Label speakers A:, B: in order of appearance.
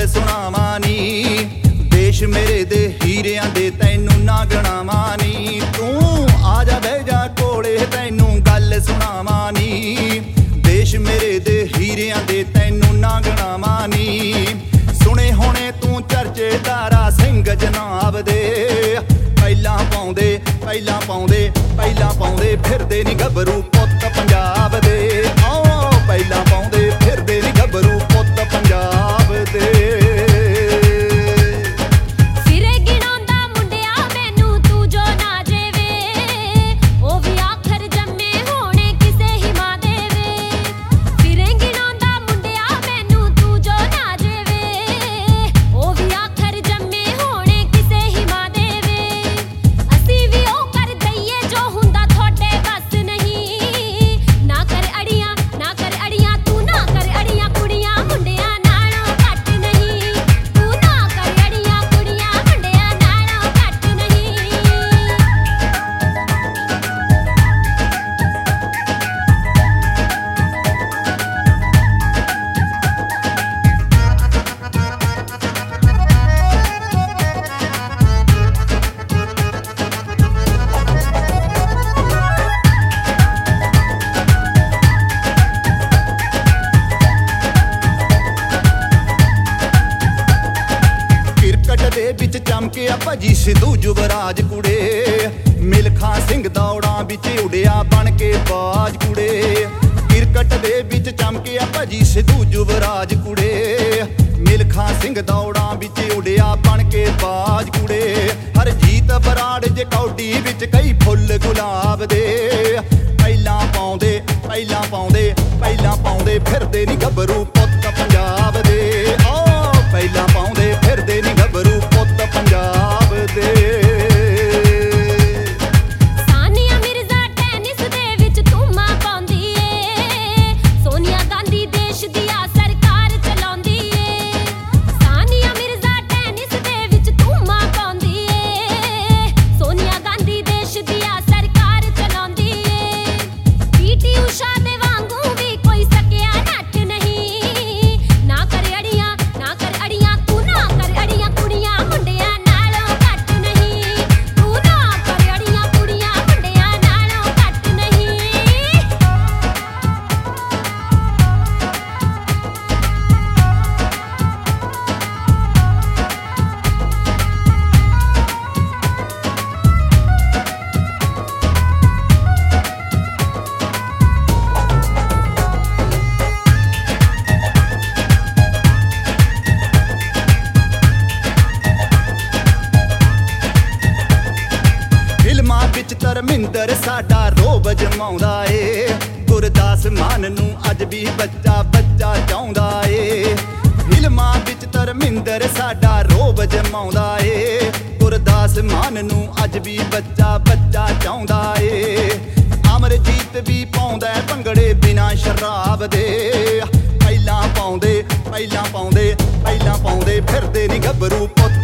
A: ਸੁਣਾਵਾਂ ਨੀ। ਦੇਸ਼ ਮੇਰੇ ਦੇ ਹੀਰਿਆਂ ਦੇ ਤੈਨੂੰ ਨਾ ਗਣਾਵਾਂ ਨੀ। ਤੂੰ ਆ ਜਾ ਬਹਿ ਜਾ ਕੋਲੇ ਤੈਨੂੰ ਗੱਲ ਸੁਣਾਵਾਂ ਨੀ। ਦੇਸ਼ ਮੇਰੇ ਦੇ ਹੀਰਿਆਂ ਦੇ ਤੈਨੂੰ ਨਾ ਗਣਾਵਾਂ ਨੀ। ਸੁਣੇ ਹੋਣੇ ਤੂੰ ਚਰਚੇ ਤਾਰਾ ਸਿੰਘ ਜਨਾਬ ਦੇ। ਪਹਿਲਾਂ ਪਾਉਂਦੇ ਪਹਿਲਾਂ ਪਾਉਂਦੇ ਪਹਿਲਾਂ ਪਾਉਂਦੇ ਫਿਰਦੇ ਨੀ ਗੱਭਰੂ ਪੁੱਤ ਪੰਜਾਬ ਦੇ। ਆਓ ਪਹਿਲਾਂ ਪਾਉਂਦੇ ਫਿਰਦੇ ਨੀ ਗੱਭਰੂ ਪੁੱਤ ਪੰਜਾਬ ਦੇ। ਵਿੱਚ ਚਮਕਿਆ ਭਜੀ ਸਿੱਧੂ ਯੁਵਰਾਜ ਕੁੜੇ। ਮਿਲਖਾ ਸਿੰਘ ਦੌੜਾਂ ਵਿੱਚ ਉਡਿਆ ਬਣ ਕੇ ਬਾਜ ਕੁੜੇ। ਕ੍ਰਿਕਟ ਦੇ ਵਿੱਚ ਚਮਕਿਆ ਭਜੀ ਸਿੱਧੂ ਯੁਵਰਾਜ ਕੁੜੇ। ਮਿਲਖਾ ਸਿੰਘ ਦੌੜਾਂ ਵਿੱਚ ਉਡਿਆ ਬਣ ਕੇ ਬਾਜ ਕੁੜੇ। ਹਰਜੀਤ ਬਰਾੜ ਜੇ ਕੌਡੀ ਵਿੱਚ ਕਈ ਫੁੱਲ ਗੁਲਾਬ ਦੇ। ਪਹਿਲਾਂ ਪਾਉਂਦੇ ਪਹਿਲਾਂ ਪਾਉਂਦੇ ਪਹਿਲਾਂ ਪਾਉਂਦੇ ਫਿਰਦੇ ਨੀ ਗੱਭਰੂ ਪੁੱਤ ਪੰਜਾਬ ਦੇ। ਆਓ ਪਹਿਲਾਂ ਪਾਉਂਦੇ ਫਿਰਦੇ ਨੀ ਗੱਭਰੂ ਪੁੱਤ ਪੰਜਾਬ ਦੇ।
B: ਸਾਨੀਆ ਮਿਰਜ਼ਾ ਟੈਨਿਸ ਦੇ ਵਿੱਚ ਧੂਮਾਂ ਪਾਉਂਦੀ ਏ। ਸੋਨੀਆ ਗਾਂਧੀ ਦੇਸ਼ ਦੀ ਆ ਸਰਕਾਰ ਚਲਾਉਂਦੀ ਏ। ਸਾਨੀਆ ਮਿਰਜ਼ਾ ਟੈਨਿਸ ਦੇ ਵਿੱਚ ਧੂਮਾਂ ਪਾਉਂਦੀ ਏ। ਸੋਨੀਆ ਗਾਂਧੀ ਦੇਸ਼ ਦੀ ਆ ਸਰਕਾਰ ਚਲਾਉਂਦੀ ਏ। ਪੀਟੀ ਊਸ਼ਾ ਦੇ ਵਾਂਗੂ ਵੀ ਕੋਈ ਸਕਿਆ ਨੱਠ ਨਹੀਂ। ਨਾ ਕਰ ਅੜੀਆਂ ਨਾ ਕਰ ਅੜੀਆਂ ਤੂੰ ਨਾ ਕਰ ਅੜੀਆਂ ਕੁੜੀਆਂ ਮੁੰਡਿਆਂ ਨਾਲੋਂ ਘੱਟ ਨਹੀਂ। ਤੂੰ ਨਾ ਕਰ ਅੜੀਆਂ ਕੁੜੀਆਂ ਮੁੰਡਿਆਂ ਨਾਲੋਂ ਘੱਟ ਨਹੀਂ।
A: ਫਿਲਮਾਂ ਵਿੱਚ ਧਰਮਿੰਦਰ ਸਾਡਾ ਰੋਬ ਜਮਾਉਂਦਾ ਏ। ਗੁਰਦਾਸ ਮਾਨ ਨੂੰ ਅੱਜ ਵੀ ਬੱਚਾ ਬੱਚਾ ਚਾਹੁੰਦਾ ਏ। ਫਿਲਮਾਂ ਵਿੱਚ ਧਰਮਿੰਦਰ ਸਾਡਾ ਰੋਬ ਜਮਾਉਂਦਾ ਏ। ਗੁਰਦਾਸ ਮਾਨ ਨੂੰ ਅੱਜ ਵੀ ਬੱਚਾ ਬੱਚਾ ਚਾਹੁੰਦਾ ਏ। ਅਮਰਜੀਤ ਵੀ ਪਾਉਂਦਾ ਭੰਗੜੇ ਬਿਨਾਂ ਸ਼ਰਾਬ ਦੇ। ਪਹਿਲਾਂ ਪਾਉਂਦੇ ਪਹਿਲਾਂ ਪਾਉਂਦੇ ਪਹਿਲਾਂ ਪਾਉਂਦੇ ਫਿਰਦੇ ਨੀ ਗੱਭਰੂ ਪੁੱਤ